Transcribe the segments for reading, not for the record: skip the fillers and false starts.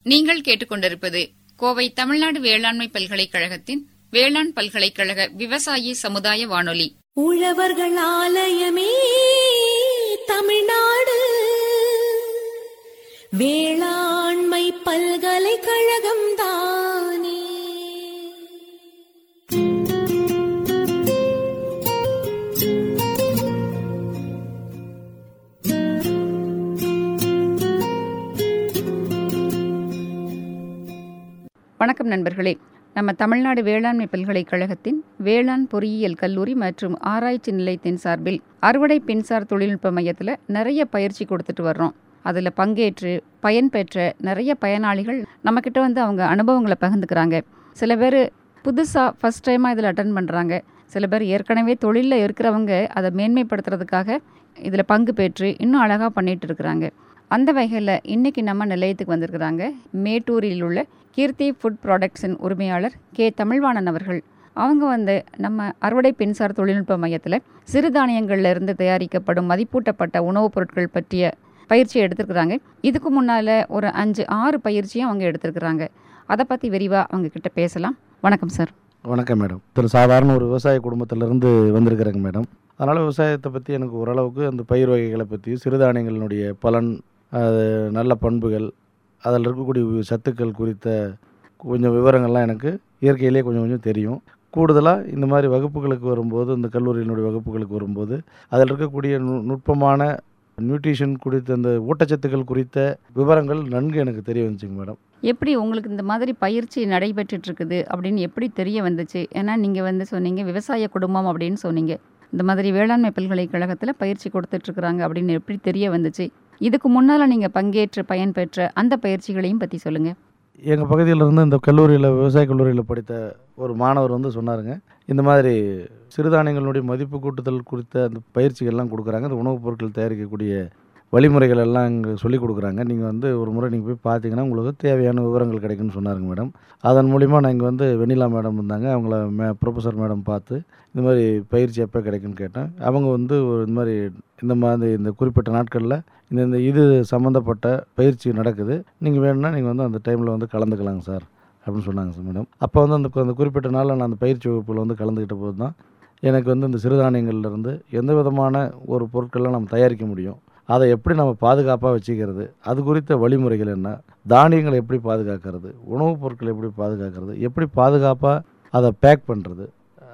நீங்கள் கேட்டுக்கொண்டிருப்பது கோவை தமிழ்நாடு வேளாண்மை பல்கலைக்கழகத்தின் வேளாண் பல்கலைக்கழக விவசாயி சமுதாய வானொலி. உழவர்கள் ஆலயமே தமிழ்நாடு வேளாண்மை பல்கலைக்கழகம் தானே. வணக்கம் நண்பர்களே. நம்ம தமிழ்நாடு வேளாண்மை பல்கலைக்கழகத்தின் வேளாண் பொறியியல் கல்லூரி மற்றும் ஆராய்ச்சி நிலையத்தின் சார்பில் அறுவடை பின்சார் தொழில்நுட்ப மையத்தில் நிறைய பயிற்சி கொடுத்துட்டு வர்றோம். அதில் பங்கேற்று பயன்பெற்ற நிறைய பயனாளிகள் நம்மக்கிட்ட வந்து அவங்க அனுபவங்களை பகிர்ந்துக்கிறாங்க. சில பேர் புதுசாக ஃபஸ்ட் டைமாக இதில் அட்டன் பண்ணுறாங்க. சில பேர் ஏற்கனவே தொழிலில் இருக்கிறவங்க அதை மேன்மைப்படுத்துறதுக்காக இதில் பங்கு பெற்று இன்னும் அழகாக பண்ணிகிட்டு இருக்கிறாங்க. அந்த வகையில் இன்றைக்கி நம்ம நிலையத்துக்கு வந்திருக்கிறாங்க மேட்டூரில் உள்ள கீர்த்தி ஃபுட் ப்ராடக்ட்ஸின் உரிமையாளர் கே தமிழ்வாணன் அவர்கள். அவங்க வந்து நம்ம அறுவடை பின்சார் தொழில்நுட்ப மையத்தில் சிறுதானியங்கள்லேருந்து தயாரிக்கப்படும் மதிப்பூட்டப்பட்ட உணவுப் பொருட்கள் பற்றிய பயிற்சியை எடுத்துருக்குறாங்க. இதுக்கு முன்னால் ஒரு 5-6 பயிற்சியும் அவங்க எடுத்துருக்குறாங்க. அதை பற்றி விரிவாக அவங்கக்கிட்ட பேசலாம். வணக்கம் சார். வணக்கம் மேடம். சாதாரண ஒரு விவசாய குடும்பத்திலேருந்து வந்திருக்கிறேங்க மேடம். அதனால் விவசாயத்தை பற்றி எனக்கு ஓரளவுக்கு அந்த பயிர் வகைகளை பற்றி, சிறுதானியங்களினுடைய பலன், அது நல்ல பண்புகள், அதில் இருக்கக்கூடிய சத்துக்கள் குறித்த கொஞ்சம் விவரங்கள்லாம் எனக்கு இயற்கையிலே கொஞ்சம் தெரியும். கூடுதலாக இந்த மாதிரி வகுப்புகளுக்கு வரும்போது, இந்த கல்லூரியினுடைய வகுப்புகளுக்கு வரும்போது அதில் இருக்கக்கூடிய நுட்பமான நியூட்ரிஷன் குறித்த அந்த ஊட்டச்சத்துக்கள் குறித்த விவரங்கள் நன்கு எனக்கு தெரிய வந்துச்சுங்க மேடம். எப்படி உங்களுக்கு இந்த மாதிரி பயிற்சி நடைபெற்றுட்டு இருக்குது அப்படின்னு எப்படி தெரிய வந்துச்சு? ஏன்னா நீங்கள் வந்து சொன்னீங்க விவசாய குடும்பம் அப்படின்னு சொன்னீங்க. இந்த மாதிரி வேளாண்மை பல்கலைக்கழகத்தில் பயிற்சி கொடுத்துட்ருக்குறாங்க அப்படின்னு எப்படி தெரிய வந்துச்சு? இதுக்கு முன்னால் நீங்கள் பங்கேற்று பயன்பெற்ற அந்த பயிற்சிகளையும் பற்றி சொல்லுங்கள். எங்கள் பகுதியில் இருந்து இந்த கல்லூரியில், விவசாய கல்லூரியில் படித்த ஒரு மாணவர் வந்து சொன்னாருங்க, இந்த மாதிரி சிறுதானியங்களுடைய மதிப்பு கூட்டுதல் குறித்த அந்த பயிற்சிகள்லாம் கொடுக்குறாங்க. அந்த உணவுப் பொருட்கள் தயாரிக்கக்கூடிய வழிமுறைகள் எல்லாம் இங்கே சொல்லிக் கொடுக்குறாங்க. நீங்கள் வந்து ஒரு முறை நீங்கள் போய் பார்த்தீங்கன்னா உங்களுக்கு தேவையான விவரங்கள் கிடைக்குன்னு சொன்னாருங்க மேடம். அதன் மூலிமா நான் இங்கே வந்து வெண்ணிலா மேடம் இருந்தாங்க. அவங்கள ப்ரொஃபஸர் மேடம் பார்த்து இந்த மாதிரி பயிற்சி எப்போ கிடைக்குன்னு கேட்டேன். அவங்க வந்து இந்த குறிப்பிட்ட நாட்களில் இது சம்மந்தப்பட்ட பயிற்சி நடக்குது, நீங்கள் வேணும்னா நீங்கள் வந்து அந்த டைமில் வந்து கலந்துக்கலாங்க சார் அப்படின்னு சொன்னாங்க சார் மேடம். அப்போ வந்து அந்த குறிப்பிட்ட நாளில் நான் அந்த பயிற்சி வகுப்பில் வந்து கலந்துக்கிட்ட போது தான் எனக்கு வந்து இந்த சிறுதானியங்கள்லேருந்து எந்த விதமான ஒரு பொருட்கள்லாம் நம்ம தயாரிக்க முடியும், அதை எப்படி நம்ம பாதுகாப்பாக வச்சுக்கிறது, அது குறித்த வழிமுறைகள் என்ன, தானியங்களை எப்படி பாதுகாக்கிறது, உணவுப் பொருட்களை எப்படி பாதுகாக்கிறது, எப்படி பாதுகாப்பாக அதை பேக் பண்ணுறது,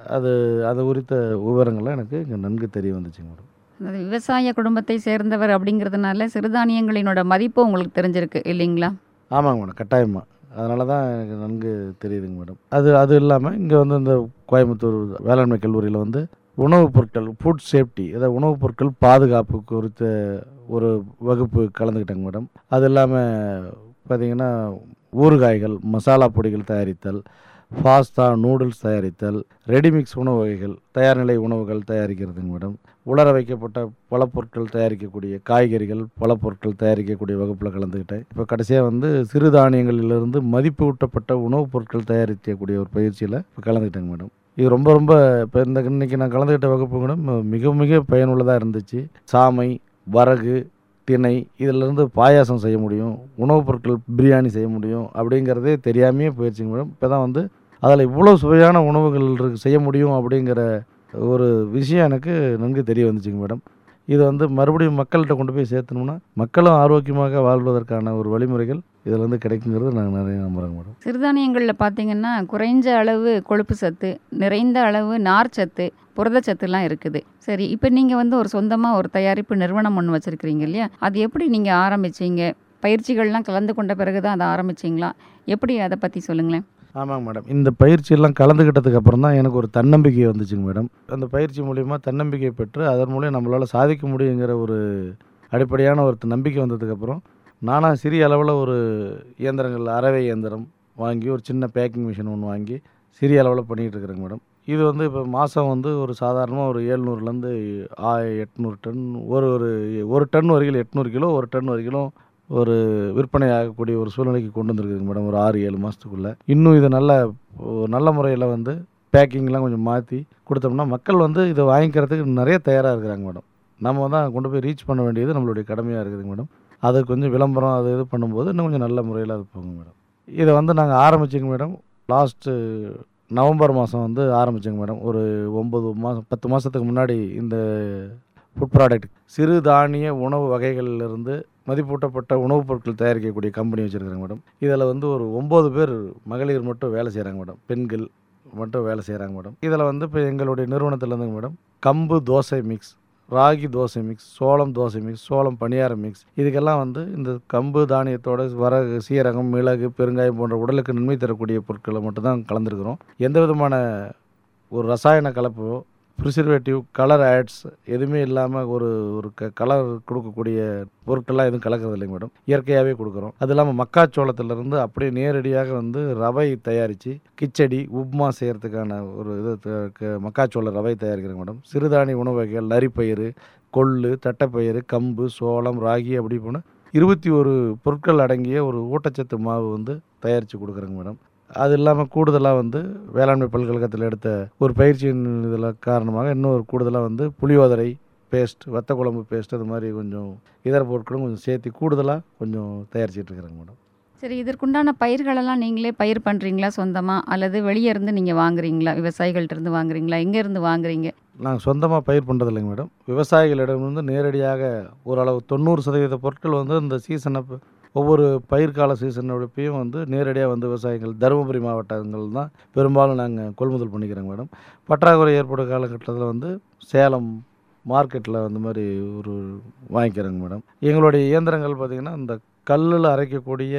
அது குறித்த விவரங்கள்லாம் எனக்கு இங்கே நன்கு தெரிய வந்துச்சுங்க மேடம். அதாவது விவசாய குடும்பத்தை சேர்ந்தவர் அப்படிங்கிறதுனால சிறுதானியங்களினோட மதிப்பு உங்களுக்கு தெரிஞ்சிருக்கு இல்லைங்களா? ஆமாங்க மேடம், கட்டாயமாக. அதனால தான் எனக்கு நன்கு தெரியுதுங்க மேடம். அது இல்லாமல் இங்கே வந்து இந்த கோயம்புத்தூர் வேளாண்மை கல்லூரியில் வந்து உணவுப் பொருட்கள், ஃபுட் சேஃப்டி, அதாவது உணவுப் பொருட்கள் பாதுகாப்பு குறித்த ஒரு வகுப்பு கலந்துக்கிட்டாங்க மேடம். அது இல்லாமல் பார்த்திங்கன்னா ஊறுகாய்கள், மசாலா பொடிகள் தயாரித்தல், பாஸ்தா, நூடுல்ஸ் தயாரித்தல், ரெடிமிக்ஸ் உணவு வகைகள், தயார்நிலை உணவுகள் தயாரிக்கிறதுங்க மேடம். உலர வைக்கப்பட்ட பழப்பொருட்கள் தயாரிக்கக்கூடிய காய்கறிகள், பழப்பொருட்கள் தயாரிக்கக்கூடிய வகுப்பில் கலந்துக்கிட்டேன். இப்போ கடைசியாக வந்து சிறுதானியங்களிலிருந்து மதிப்பு ஊட்டப்பட்ட உணவுப் பொருட்கள் தயாரிக்கக்கூடிய ஒரு பயிற்சியில் இப்போ கலந்துக்கிட்டேங்க மேடம். இது ரொம்ப இப்போ இன்றைக்கி நான் கலந்துக்கிட்ட வகுப்பு கூட மிக மிக பயனுள்ளதாக இருந்துச்சு. சாமை, வரகு, திணை, இதிலிருந்து பாயாசம் செய்ய முடியும், உணவுப் பொருட்கள் பிரியாணி செய்ய முடியும் அப்படிங்கிறதே தெரியாமையே போயிடுச்சுங்க மேடம். இப்போ தான் வந்து அதில் இவ்வளோ சுவையான உணவுகள் செய்ய முடியும் அப்படிங்கிற ஒரு விஷயம் எனக்கு நன்கு தெரிய வந்துச்சுங்க மேடம். இது வந்து மறுபடியும் மக்கள்கிட்ட கொண்டு போய் சேர்த்தணும்னா மக்களும் ஆரோக்கியமாக வாழ்வதற்கான ஒரு வழிமுறைகள் இதில் வந்து கிடைக்குங்கிறது நாங்கள் நிறைய நம்புகிறோங்க மேடம். சிறுதானியங்களில் பார்த்தீங்கன்னா குறைஞ்ச அளவு கொழுப்பு சத்து, நிறைந்த அளவு நார் சத்து, புரதச்சத்துலாம் இருக்குது. சரி, இப்போ நீங்கள் வந்து ஒரு சொந்தமாக ஒரு தயாரிப்பு நிறுவனம் ஒன்று வச்சுருக்கிறீங்க இல்லையா? அது எப்படி நீங்கள் ஆரம்பிச்சிங்க? பயிற்சிகள்லாம் கலந்து கொண்ட பிறகு தான் அதை ஆரம்பிச்சிங்களா? எப்படி அதை பற்றி சொல்லுங்களேன். ஆமாங்க மேடம். இந்த பயிற்சியெல்லாம் கலந்துக்கிட்டதுக்கு அப்புறம் தான் எனக்கு ஒரு தன்னம்பிக்கை வந்துச்சுங்க மேடம். அந்த பயிற்சி மூலிமா தன்னம்பிக்கை பெற்று அதன் மூலம் நம்மளால் சாதிக்க முடியுங்கிற ஒரு அடிப்படையான ஒரு நம்பிக்கை வந்ததுக்கப்புறம் நானாக சிறிய அளவில் ஒரு இயந்திரங்கள், அரவை இயந்திரம் வாங்கி ஒரு சின்ன பேக்கிங் மிஷின் ஒன்று வாங்கி சிறிய அளவில் பண்ணிகிட்டு இருக்கிறேங்க மேடம். இது வந்து இப்போ மாதம் வந்து ஒரு சாதாரணமாக ஒரு 700லேருந்து 800 டன், ஒரு டன் வரைக்கும் 800 கிலோ, ஒரு டன் வரைக்கும் ஒரு விற்பனை ஆகக்கூடிய ஒரு சூழ்நிலைக்கு கொண்டு வந்துருக்குதுங்க மேடம். ஒரு 6-7 மாதத்துக்குள்ளே இன்னும் இதை நல்ல முறையில் வந்து பேக்கிங்லாம் கொஞ்சம் மாற்றி கொடுத்தோம்னா மக்கள் வந்து இதை வாங்கிக்கிறதுக்கு நிறைய தயாராக இருக்கிறாங்க மேடம். நம்ம தான் கொண்டு போய் ரீச் பண்ண வேண்டியது நம்மளுடைய கடமையாக இருக்குதுங்க மேடம். அது கொஞ்சம் விளம்பரம் அது இது பண்ணும்போது இன்னும் கொஞ்சம் நல்ல முறையில் அது போகும் மேடம். இதை வந்து நாங்கள் ஆரம்பிச்சிங்க மேடம். லாஸ்ட்டு நவம்பர் மாதம் வந்து ஆரம்பித்தோங்க மேடம். ஒரு 9 மாதம் 10 மாதத்துக்கு முன்னாடி இந்த ஃபுட் ப்ராடக்ட் சிறு தானிய உணவு வகைகளிலிருந்து மதிப்பூட்டப்பட்ட உணவுப் பொருட்கள் தயாரிக்கக்கூடிய கம்பெனி வச்சுருக்குறேங்க மேடம். இதில் வந்து ஒரு 9 பேர் மகளிர் மட்டும் வேலை செய்கிறாங்க மேடம். பெண்கள் மட்டும் வேலை செய்கிறாங்க மேடம். இதில் வந்து இப்போ எங்களுடைய நிறுவனத்தில் இருந்துங்க மேடம், கம்பு தோசை மிக்ஸ், ராகி தோசை மிக்ஸ், சோளம் தோசை மிக்ஸ், சோளம் பணியாரம் மிக்ஸ், இதுக்கெல்லாம் வந்து இந்த கம்பு தானியத்தோட வரகு, சீரகம், மிளகு, பெருங்காயம் போன்ற உடலுக்கு நன்மை தரக்கூடிய பொருட்களை மட்டும்தான் கலந்துருக்கிறோம். எந்த விதமான ஒரு ரசாயன கலப்போ, ப்ரிசர்வேட்டிவ், கலர் ஆட்ஸ் எதுவுமே இல்லாமல் ஒரு ஒரு கலர் கொடுக்கக்கூடிய பொருட்கள்லாம் எதுவும் கலக்கிறது இல்லைங்க மேடம். இயற்கையாகவே கொடுக்குறோம். அது இல்லாமல் மக்காச்சோளத்திலிருந்து அப்படியே நேரடியாக வந்து ரவை தயாரித்து கிச்சடி, உப்மா செய்கிறதுக்கான ஒரு மக்காச்சோள ரவை தயாரிக்கிறேங்க மேடம். சிறுதானிய உணவு வகைகள், நரிப்பயிறு, கொள்ளு, தட்டைப்பயிறு, கம்பு, சோளம், ராகி அப்படி போன 21 பொருட்கள் அடங்கிய ஒரு ஊட்டச்சத்து மாவு வந்து தயாரித்து கொடுக்குறேங்க மேடம். அது இல்லாமல் கூடுதலாக வந்து வேளாண்மை பல்கலைக்கழகத்தில் எடுத்த ஒரு பயிற்சியின் இதில் காரணமாக இன்னும் ஒரு கூடுதலாக வந்து புளியோதரை பேஸ்ட், வத்த குழம்பு பேஸ்ட், அது மாதிரி கொஞ்சம் இதர பொருட்களும் கொஞ்சம் சேர்த்து கூடுதலாக கொஞ்சம் தயாரிச்சிட்டு இருக்கிறேங்க மேடம். சரி, இதற்குண்டான பயிர்களெல்லாம் நீங்களே பயிர் பண்ணுறீங்களா சொந்தமாக, அல்லது வெளியே இருந்து நீங்கள் வாங்குறீங்களா? விவசாயிகள்ட்ட இருந்து வாங்குறீங்களா? எங்கேருந்து வாங்குறீங்க? நாங்கள் சொந்தமாக பயிர் பண்ணுறது இல்லைங்க மேடம். விவசாயிகளிடம் வந்து நேரடியாக ஓரளவு 90% பொருட்கள் வந்து இந்த சீசனை ஒவ்வொரு பயிர்கால சீசனோடப்பையும் வந்து நேரடியாக வந்து விவசாயிகள் தருமபுரி மாவட்டங்கள் தான் பெரும்பாலும் நாங்கள் கொள்முதல் பண்ணிக்கிறோங்க மேடம். பற்றாக்குறை ஏற்படும் காலகட்டத்தில் வந்து சேலம் மார்க்கெட்டில் அந்த மாதிரி ஒரு வாங்கிக்கிறோங்க மேடம். எங்களுடைய இயந்திரங்கள் பார்த்திங்கன்னா இந்த கல்லில் அரைக்கக்கூடிய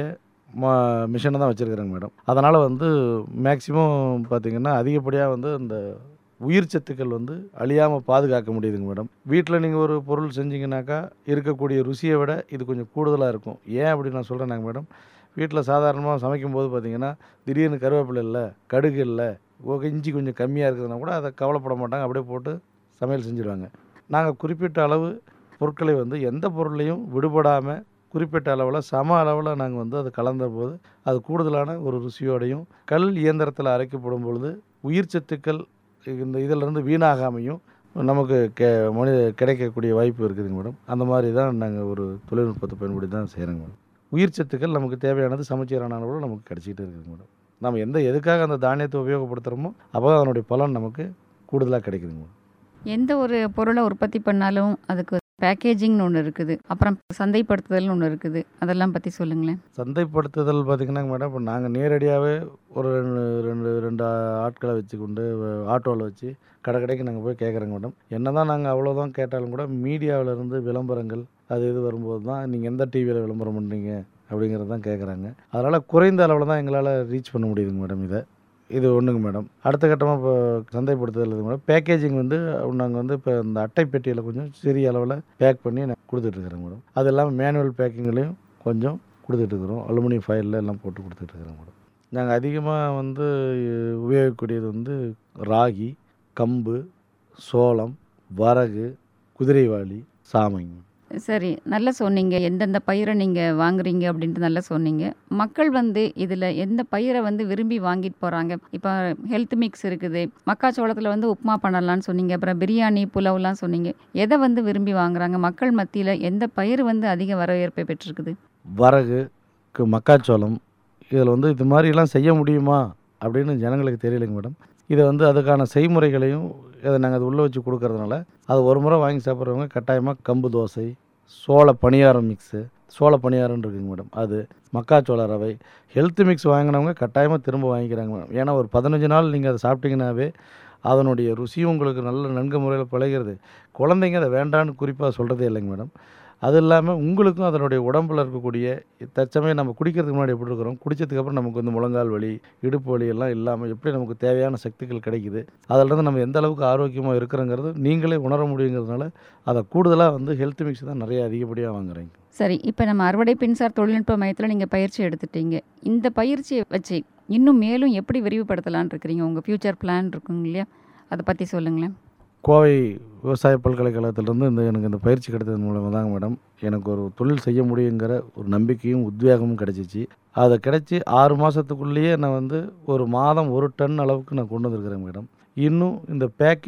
மிஷினை தான் வச்சுருக்கிறேங்க மேடம். அதனால் வந்து மேக்சிமம் பார்த்திங்கன்னா அதிகப்படியாக வந்து இந்த உயிர் சத்துக்கள் வந்து அழியாமல் பாதுகாக்க முடியுதுங்க மேடம். வீட்டில் நீங்கள் ஒரு பொருள் செஞ்சிங்கனாக்கா இருக்கக்கூடிய ருசியை விட இது கொஞ்சம் கூடுதலாக இருக்கும். ஏன் அப்படி நான் சொல்கிறேன்னாங்க மேடம், வீட்டில் சாதாரணமாக சமைக்கும்போது பார்த்திங்கன்னா திடீர்னு கருவேப்பிலை இல்லை, கடுகு இல்லை, இஞ்சி கொஞ்சம் கம்மியாக இருக்குதுன்னா கூட அதை கவலைப்பட மாட்டாங்க, அப்படியே போட்டு சமையல் செஞ்சுருவாங்க. நாங்கள் குறிப்பிட்ட அளவு பொருட்களை வந்து எந்த பொருளையும் விடுபடாமல் குறிப்பிட்ட அளவில் சம அளவில் நாங்கள் வந்து அது கலந்த போது அது கூடுதலான ஒரு ருசியோடையும் கல் இயந்திரத்தில் அரைக்கப்படும் பொழுது உயிர் சத்துக்கள் இந்த இதிலிருந்து வீணாகாமையும் நமக்கு கிடைக்கக்கூடிய வாய்ப்பு இருக்குதுங்க மேடம். அந்த மாதிரி தான் நாங்கள் ஒரு தொழில்நுட்பத்தை பயன்படுத்தி தான் செய்கிறோங்க மேடம். உயிர் சத்துக்கள் நமக்கு தேவையானது சமச்சீரான அளவில் நமக்கு கிடச்சிக்கிட்டு இருக்குதுங்க மேடம். நம்ம எதுக்காக அந்த தானியத்தை உபயோகப்படுத்துகிறோமோ அப்போ அதனுடைய பலன் நமக்கு கூடுதலாக கிடைக்குதுங்க மேடம். எந்த ஒரு பொருளை உற்பத்தி பண்ணாலும் அதுக்கு பேக்கேஜிங்னு ஒன்று இருக்குது, அப்புறம் சந்தைப்படுத்துதல்னு ஒன்று இருக்குது, அதெல்லாம் பற்றி சொல்லுங்களேன். சந்தைப்படுத்துதல் பார்த்திங்கன்னா மேடம், இப்போ நாங்கள் நேரடியாகவே ஒரு ரெண்டு ஆட்களை வச்சுக்கொண்டு ஆட்டோவில் வச்சு கடைக்கு நாங்கள் போய் கேட்குறோங்க மேடம். என்ன தான் நாங்கள் அவ்வளோதான் கேட்டாலும் கூட மீடியாவிலேருந்து விளம்பரங்கள் அது இது வரும்போது தான் நீங்கள் எந்த டிவியில் விளம்பரம் பண்ணுறீங்க அப்படிங்கிறது தான் கேட்குறாங்க. அதனால் குறைந்த அளவில் தான் எங்களால் ரீச் பண்ண முடியுதுங்க மேடம். இது ஒன்றுங்க மேடம். அடுத்த கட்டமாக இப்போ சந்தைப்படுத்துதல் மேடம். பேக்கேஜிங் வந்து நாங்கள் வந்து இப்போ இந்த அட்டை பெட்டியில் கொஞ்சம் சிறிய அளவில் பேக் பண்ணி நாங்கள் கொடுத்துட்ருக்குறோங்க மேடம். அது இல்லாமல் மேனுவல் பேக்கிங்லேயும் கொஞ்சம் கொடுத்துட்ருக்குறோம். அலுமினியம் ஃபைலில் எல்லாம் போட்டு கொடுத்துட்ருக்குறோங்க மேடம். நாங்கள் அதிகமாக வந்து உபயோகிக்கக்கூடியது வந்து ராகி, கம்பு, சோளம், வரகு, குதிரைவாளி, சாமைங்க. சரி, நல்லா சொன்னீங்க. எந்தெந்த பயிரை நீங்கள் வாங்குறீங்க அப்படின்ட்டு நல்லா சொன்னீங்க. மக்கள் வந்து இதில் எந்த பயிரை வந்து விரும்பி வாங்கிட்டு போகிறாங்க? இப்போ ஹெல்த் மிக்ஸ் இருக்குது, மக்காச்சோளத்தில் வந்து உப்புமா பண்ணலான்னு சொன்னீங்க, அப்புறம் பிரியாணி, புலாவ்லாம் சொன்னீங்க. எதை வந்து விரும்பி வாங்குறாங்க? மக்கள் மத்தியில் எந்த பயிர் வந்து அதிக வரவேற்பை பெற்றிருக்குது? வரகு, மக்காச்சோளம், இதில் வந்து இது மாதிரிலாம் செய்ய முடியுமா அப்படின்னு ஜனங்களுக்கு தெரியலைங்க மேடம். இதை வந்து அதுக்கான செய்முறைகளையும் அதை நாங்கள் அது உள்ளே வச்சு கொடுக்கறதுனால அது ஒரு முறை வாங்கி சாப்பிட்றவங்க கட்டாயமாக கம்பு தோசை, சோள பணியாரம் மிக்ஸு, சோள பணியாரம்னு இருக்குங்க மேடம், அது மக்காச்சோள ரவை, ஹெல்த் மிக்ஸ் வாங்கினவங்க கட்டாயமாக திரும்ப வாங்கிக்கிறாங்க மேடம். ஏன்னா ஒரு 15 நாள் நீங்கள் அதை சாப்பிட்டீங்கன்னாவே அதனுடைய ருசியும் உங்களுக்கு நல்ல நன்கு முறையில் பழகிறது. குழந்தைங்க அதை வேண்டான்னு குறிப்பாக சொல்கிறதே இல்லைங்க மேடம். அது இல்லாமல் உங்களுக்கும் அதனுடைய உடம்பில் இருக்கக்கூடிய தற்சமயம் நம்ம குடிக்கிறதுக்கு முன்னாடி எப்படி இருக்கிறோம், குடித்ததுக்கப்புறம் நமக்கு வந்து முழங்கால் வலி, இடுப்பு வலி எல்லாம் இல்லாமல் எப்படி நமக்கு தேவையான சக்திகள் கிடைக்குது, அதிலிருந்து நம்ம எந்த அளவுக்கு ஆரோக்கியமாக இருக்கிறோங்கிறது நீங்களே உணர முடியுங்கிறதுனால அதை கூடுதலாக வந்து ஹெல்த் மிக்ஸ் தான் நிறைய அதிகப்படியாக வாங்குறீங்க. சரி, இப்போ நம்ம அறுவடை பின்சார் தொழில்நுட்ப மையத்தில் நீங்கள் பயிற்சி எடுத்துட்டீங்க. இந்த பயிற்சியை வச்சு இன்னும் மேலும் எப்படி விரிவுபடுத்தலான்னு இருக்கிறீங்க? உங்கள் ஃப்யூச்சர் பிளான் இருக்குங்க இல்லையா, அதை பற்றி சொல்லுங்களேன். கோவை விவசாய பல்கலைக்கழகத்திலேருந்து எனக்கு இந்த பயிற்சி கிடைத்தது மூலமாக தாங்க மேடம் எனக்கு ஒரு தொழில் செய்ய முடியுங்கிற ஒரு நம்பிக்கையும் உத்வேகமும் கிடைச்சிச்சு. அதை கிடைச்சி 6 மாதத்துக்குள்ளேயே நான் வந்து ஒரு மாதம் 1 டன் அளவுக்கு நான் கொண்டு வந்திருக்கிறேன் மேடம். இன்னும் இந்த பேக்கிங்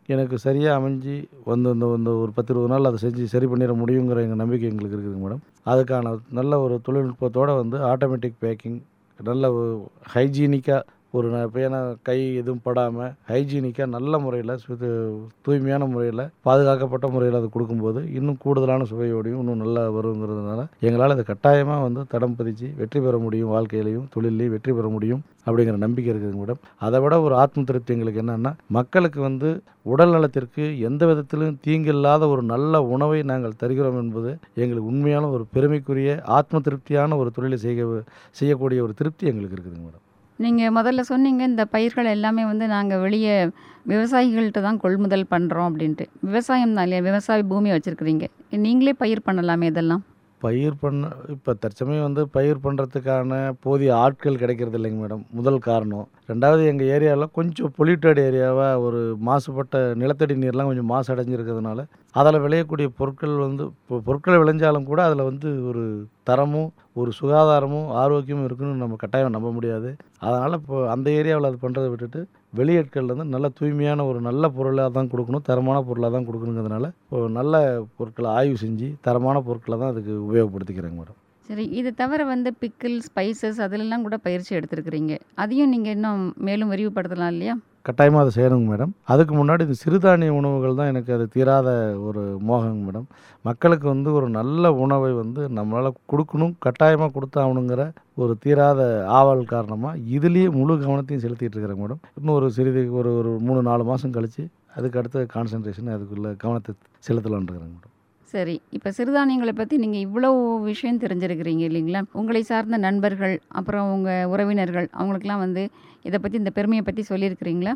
எனக்கு சரியாக அமைஞ்சு இந்த ஒரு 10-20 நாள் அதை செஞ்சு சரி பண்ணிட முடியுங்கிற எங்கள் நம்பிக்கை எங்களுக்கு இருக்குதுங்க மேடம். அதுக்கான நல்ல ஒரு தொழில்நுட்பத்தோடு வந்து ஆட்டோமேட்டிக் பேக்கிங், நல்ல ஹைஜீனிக்காக ஒரு பேனா கை எதுவும் படாமல் ஹைஜீனிக்காக நல்ல முறையில் தூய்மையான முறையில் பாதுகாக்கப்பட்ட முறையில் அது கொடுக்கும்போது இன்னும் கூடுதலான சுவையோடையும் இன்னும் நல்லா வருங்கிறதுனால எங்களால் அதை கட்டாயமாக வந்து தடம் பதிச்சு வெற்றி பெற முடியும், வாழ்க்கையிலையும் தொழிலையும் வெற்றி பெற முடியும் அப்படிங்கிற நம்பிக்கை இருக்குதுங்க மேடம். அதை விட ஒரு ஆத்ம திருப்தி எங்களுக்கு என்னென்னா, மக்களுக்கு வந்து உடல் நலத்திற்கு எந்த விதத்திலும் தீங்கில்லாத ஒரு நல்ல உணவை நாங்கள் தருகிறோம் என்பது எங்களுக்கு உண்மையான ஒரு பெருமைக்குரிய ஆத்ம திருப்தியான ஒரு தொழிலை செய்யக்கூடிய ஒரு திருப்தி எங்களுக்கு இருக்குதுங்க மேடம். நீங்கள் முதல்ல சொன்னீங்க, இந்த பயிர்கள் எல்லாமே வந்து நாங்கள் வெளியே விவசாயிகள்கிட்ட தான் கொள்முதல் பண்ணுறோம் அப்படின்ட்டு. விவசாயம் தான் இல்லையா? விவசாய பூமி வச்சுருக்கிறீங்க, நீங்களே பயிர் பண்ணலாமே இதெல்லாம். பயிர் பண்ண இப்போ தற்சமயம் வந்து பயிர் பண்ணுறதுக்கான போதிய ஆட்கள் கிடைக்கிறது இல்லைங்க மேடம், முதல் காரணம். ரெண்டாவது எங்கள் ஏரியாவில் கொஞ்சம் பொல்யூட்டட் ஏரியாவாக ஒரு மாசுபட்ட நிலத்தடி நீர்லாம் கொஞ்சம் மாசு அடைஞ்சிருக்கிறதுனால அதில் விளையக்கூடிய பொருட்கள் வந்து பொருட்கள் விளைஞ்சாலும் கூட அதில் வந்து ஒரு தரமும் ஒரு சுகாதாரமும் ஆரோக்கியமும் இருக்குன்னு நம்ம கட்டாயம் நம்ப முடியாது. அதனால் இப்போ அந்த ஏரியாவில் அது பண்ணுறதை விட்டுட்டு வெளியாட்கள் வந்து நல்ல தூய்மையான ஒரு நல்ல பொருளாக தான் கொடுக்கணும், தரமான பொருளாக தான் கொடுக்கணுங்கிறதுனால நல்ல பொருட்களை ஆய்வு செஞ்சு தரமான பொருட்களை தான் அதுக்கு உபயோகப்படுத்திக்கிறேங்க மேடம். சரி, இது தவிர வந்து பிக்கிள், ஸ்பைசஸ் அதிலெல்லாம் கூட பயிற்சி எடுத்துருக்கிறீங்க. அதையும் நீங்கள் இன்னும் மேலும் விரிவுபடுத்தலாம் இல்லையா? கட்டாயமாக அதை செய்யணுங்க மேடம். அதுக்கு முன்னாடி இந்த சிறுதானிய உணவுகள் தான் எனக்கு அது தீராத ஒரு மோகங்க மேடம். மக்களுக்கு வந்து ஒரு நல்ல உணவை வந்து நம்மளால் கொடுக்கணும், கட்டாயமாக கொடுத்தாகணுங்கிற ஒரு தீராத ஆவல் காரணமாக இதுலேயே முழு கவனத்தையும் செலுத்திட்டு இருக்கிறேங்க மேடம். இன்னும் ஒரு ஒரு 3-4 மாதம் கழித்து அதுக்கு அடுத்த கான்சன்ட்ரேஷன் அதுக்குள்ள கவனத்தை செலுத்தலான்னு இருக்கிறேங்க மேடம். சரி, இப்போ சிறுதானியங்களை பற்றி நீங்கள் இவ்வளோ விஷயம் தெரிஞ்சிருக்கிறீங்க இல்லைங்களா? உங்களை சார்ந்த நண்பர்கள், அப்புறம் உங்கள் உறவினர்கள், அவங்களுக்கெல்லாம் வந்து இதை பற்றி, இந்த பெருமையை பற்றி சொல்லியிருக்கிறீங்களா?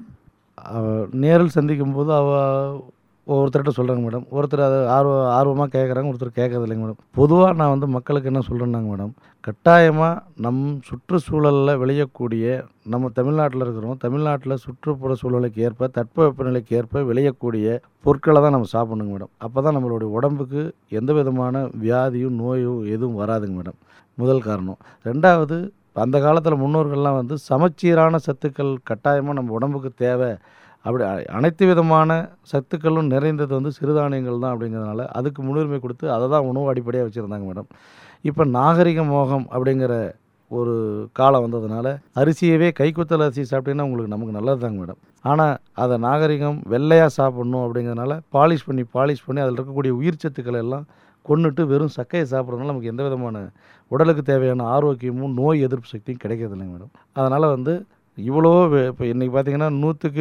நேரில் சந்திக்கும்போது ஒவ்வொருத்தர்கிட்ட சொல்கிறாங்க மேடம். ஒருத்தர் அதை ஆர்வமாக கேட்குறாங்க, ஒருத்தர் கேட்கறது இல்லைங்க மேடம். பொதுவாக நான் வந்து மக்களுக்கு என்ன சொல்கிறேன்னாங்க மேடம், கட்டாயமாக நம் சுற்றுச்சூழலில் விளையக்கூடிய, நம்ம தமிழ்நாட்டில் இருக்கிறோம், தமிழ்நாட்டில் சுற்றுப்புற சூழலுக்கு ஏற்ப தட்பவெப்பநிலைக்கு ஏற்ப விளையக்கூடிய பொருட்களை தான் நம்ம சாப்பிடணுங்க மேடம். அப்போ தான் நம்மளுடைய உடம்புக்கு எந்த விதமான வியாதியும் நோயும் எதுவும் வராதுங்க மேடம், முதல் காரணம். ரெண்டாவது, அந்த காலத்தில் முன்னோர்கள்லாம் வந்து சமச்சீரான சத்துக்கள் கட்டாயமாக நம்ம உடம்புக்கு தேவை, அப்படி அனைத்து விதமான சத்துக்களும் நிறைந்தது வந்து சிறுதானியங்கள் தான் அப்படிங்கிறதுனால அதுக்கு முன்னுரிமை கொடுத்து அதை தான் உணவு அடிப்படையாக வச்சுருந்தாங்க மேடம். இப்போ நாகரிக மோகம் அப்படிங்கிற ஒரு காலம் வந்ததுனால அரிசியவே கைக்குத்தல் அரிசி சாப்பிட்டீங்கன்னா நமக்கு நல்லது தாங்க மேடம். ஆனால் அதை நாகரிகம் வெள்ளையாக சாப்பிட்ணும் அப்படிங்கிறதுனால பாலிஷ் பண்ணி அதில் இருக்கக்கூடிய உயிர் சத்துக்களை எல்லாம் கொன்னுட்டு வெறும் சக்கையை சாப்பிட்றதுனால நமக்கு எந்த விதமான உடலுக்கு தேவையான ஆரோக்கியமும் நோய் எதிர்ப்பு சக்தியும் கிடைக்கிறது இல்லைங்க மேடம். அதனால் வந்து இவ்வளோ இப்போ இன்றைக்கி பார்த்திங்கன்னா 100க்கு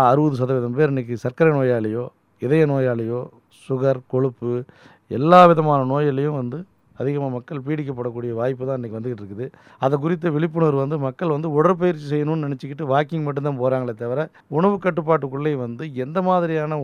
60% பேர் இன்றைக்கி சர்க்கரை நோயாளியோ இதய நோயாளியோ சுகர் கொழுப்பு எல்லா விதமான நோயிலையும் வந்து அதிகமாக மக்கள் பீடிக்கப்படக்கூடிய வாய்ப்பு தான் இன்றைக்கி வந்துக்கிட்டு இருக்குது. அதை குறித்த விழிப்புணர்வு வந்து மக்கள் வந்து உடற்பயிற்சி செய்யணும்னு நினச்சிக்கிட்டு வாக்கிங் மட்டும்தான் போகிறாங்களே தவிர உணவு கட்டுப்பாட்டுக்குள்ளேயும் வந்து எந்த மாதிரியான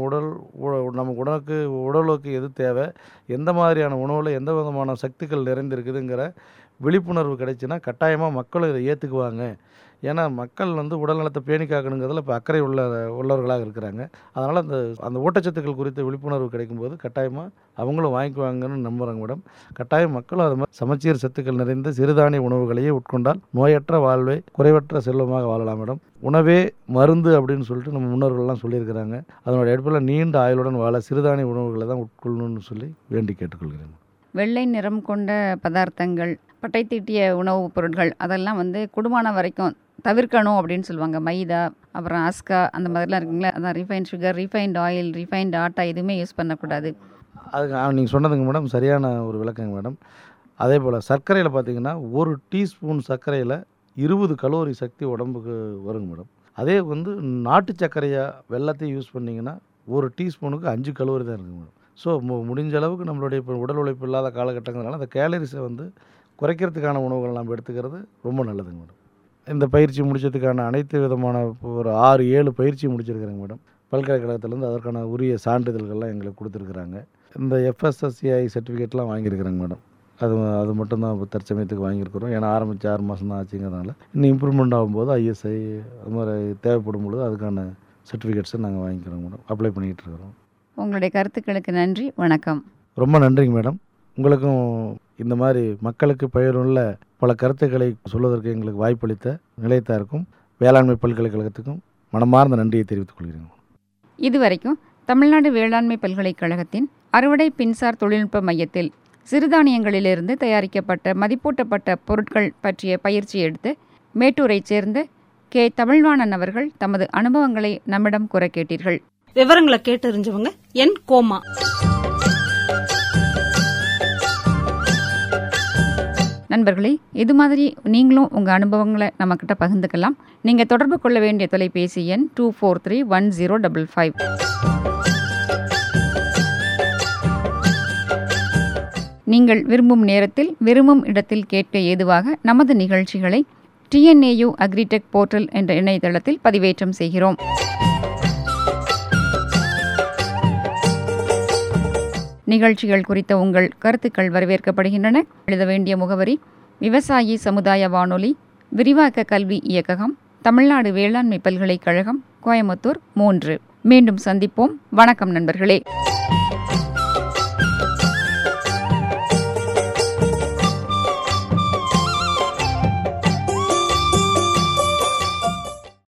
நம்ம உடலுக்கு எது தேவை, எந்த மாதிரியான உணவில் எந்த விதமான சக்திகள் நிறைந்திருக்குதுங்கிற விழிப்புணர்வு கிடைச்சுன்னா கட்டாயமாக மக்களும் இதை ஏற்றுக்குவாங்க. ஏன்னா மக்கள் வந்து உடல்நலத்தை பேணி காக்கணுங்கிறதுல இப்போ அக்கறை உள்ளவர்களாக இருக்கிறாங்க. அதனால் அந்த ஊட்டச்சத்துக்கள் குறித்த விழிப்புணர்வு கிடைக்கும்போது கட்டாயமாக அவங்களும் வாங்கிக்குவாங்கன்னு நம்புகிறாங்க மேடம். கட்டாயம் மக்களும் அது மாதிரி சமச்சீர் சத்துக்கள் நிறைந்த சிறுதானிய உணவுகளையே உட்கொண்டால் நோயற்ற வாழ்வை குறைவற்ற செல்வமாக வாழலாம் மேடம். உணவே மருந்து அப்படின்னு சொல்லிட்டு நம்ம முன்னோர்கள்லாம் சொல்லியிருக்கிறாங்க. அதனோட இடத்துல நீண்ட ஆயுளுடன் வாழ சிறுதானிய உணவுகளை தான் உட்கொள்ளணும்னு சொல்லி வேண்டி கேட்டுக்கொள்கிறேன். வெள்ளை நிறம் கொண்ட பதார்த்தங்கள், பட்டை தீட்டிய உணவுப் பொருட்கள் அதெல்லாம் வந்து கூடுமான வரைக்கும் தவிர்க்கணும் அப்படின்னு சொல்லுவாங்க. மைதா, அப்புறம் அஸ்கா அந்த மாதிரிலாம் இருக்குங்களா, அதான் refined sugar, refined oil, refined atta எதுவுமே யூஸ் பண்ணக்கூடாது. அதுக்கு நீங்கள் சொன்னதுங்க மேடம் சரியான ஒரு விளக்கங்க மேடம். அதே போல் சர்க்கரையில் பார்த்திங்கன்னா 1 டீஸ்பூன் சர்க்கரையில் 20 கலோரி சக்தி உடம்புக்கு வருங்க மேடம். அதே வந்து நாட்டு சர்க்கரையாக வெல்லத்தையும் யூஸ் பண்ணிங்கன்னா 1 டீஸ்பூனுக்கு 5 கலோரி தான் இருக்குங்க மேடம். ஸோ முடிஞ்ச அளவுக்கு நம்மளுடைய இப்போ உடல் உழைப்பு இல்லாத காலகட்டங்கிறதுனால அந்த கேலரிஸை வந்து குறைக்கிறதுக்கான உணவுகள் நம்ம எடுத்துக்கிறது ரொம்ப நல்லதுங்க மேடம். இந்த பயிற்சி முடிச்சதுக்கான அனைத்து விதமான ஒரு 6-7 பயிற்சி முடிச்சிருக்கிறேங்க மேடம். பல்கலைக்கழகத்திலேருந்து அதற்கான உரிய சான்றிதழ்கள்லாம் எங்களுக்கு கொடுத்துருக்குறாங்க. இந்த FSSAI சர்டிஃபிகேட்லாம் வாங்கியிருக்கிறேங்க மேடம். அது மட்டும்தான் இப்போ தற்சமயத்துக்கு வாங்கியிருக்கிறோம். ஏன்னா ஆரம்பித்து 6 மாதம் தான் ஆச்சுங்கிறதுனால இன்னும் இம்ப்ரூவ்மெண்ட் ஆகும்போது ISI அது மாதிரி தேவைப்படும் பொழுது அதுக்கான சர்டிஃபிகேட்ஸை நாங்கள் வாங்கிக்கிறோங்க மேடம். அப்ளை பண்ணிகிட்டு இருக்கிறோம். உங்களுடைய கருத்துக்களுக்கு நன்றி, வணக்கம். ரொம்ப நன்றிங்க மேடம். உங்களுக்கும் இந்த மாதிரி மக்களுக்கு பயனுள்ள பல கருத்துக்களை சொல்வதற்கு எங்களுக்கு வாய்ப்பளித்த நிலையத்தாருக்கும் வேளாண்மை பல்கலைக்கழகத்துக்கும் மனமார்ந்த நன்றியை தெரிவித்துக் கொள்கிறேன். இதுவரைக்கும் தமிழ்நாடு வேளாண்மை பல்கலைக்கழகத்தின் அறுவடை பின்சார் தொழில்நுட்ப மையத்தில் சிறுதானியங்களிலிருந்து தயாரிக்கப்பட்ட மதிப்பூட்டப்பட்ட பொருட்கள் பற்றிய பயிற்சி எடுத்து மேட்டூரைச் சேர்ந்த கே. தமிழ்வாணன் அவர்கள் தமது அனுபவங்களை நம்மிடம் கூற கேட்டீர்கள். விவரங்களை கேட்டறிஞ்சவங்க என். கோமா. நண்பர்களே, இது மாதிரி நீங்களும் உங்கள் அனுபவங்களை நம்மக்கிட்ட பகிர்ந்துக்கலாம். நீங்கள் தொடர்பு கொள்ள வேண்டிய தொலைபேசி எண் 24310555. நீங்கள் விரும்பும் நேரத்தில் விரும்பும் இடத்தில் கேட்க ஏதுவாக நமது நிகழ்ச்சிகளை TNAU அக்ரிடெக் போர்ட்டல் என்ற இணையதளத்தில் பதிவேற்றம் செய்கிறோம். நிகழ்ச்சிகள் குறித்த உங்கள் கருத்துக்கள் வரவேற்கப்படுகின்றன. எழுத வேண்டிய முகவரி: விவசாயி சமுதாய வானொலி, விரிவாக்க கல்வி இயக்ககம், தமிழ்நாடு வேளாண்மை பல்கலைக்கழகம், கோயம்புத்தூர் 3. மீண்டும் சந்திப்போம். வணக்கம் நண்பர்களே.